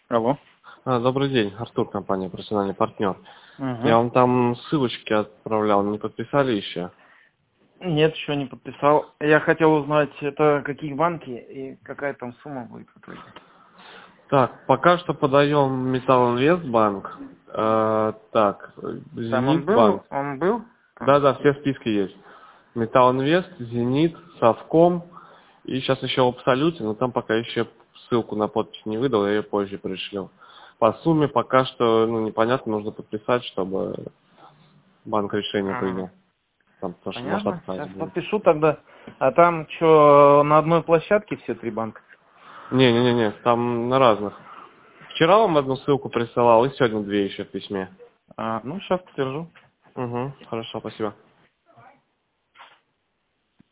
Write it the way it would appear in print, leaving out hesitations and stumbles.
Алло. Добрый день, Артур, компания «Профессиональный партнер». Угу. Я вам там ссылочки отправлял, не подписали еще? Нет, еще не подписал. Я хотел узнать, это какие банки и какая там сумма будет в итоге. Так, пока что подаем Металлинвестбанк. Так, Там он был? Зенитбанк. Он был? Да, все списки есть. Металлинвест, Зенит, Совком. И сейчас еще в Абсолюте, но там пока еще ссылку на подпись не выдал, я ее позже пришлю. По сумме пока что непонятно, нужно подписать, чтобы банк решение Ага. принял. Там, потому что может Понятно. отказ Сейчас будет. подпишу тогда. А там что, на одной площадке все три банка? Не, там на разных. Вчера вам одну ссылку присылал, и сегодня две еще в письме. Ну, сейчас подтвержу. Угу, хорошо, спасибо.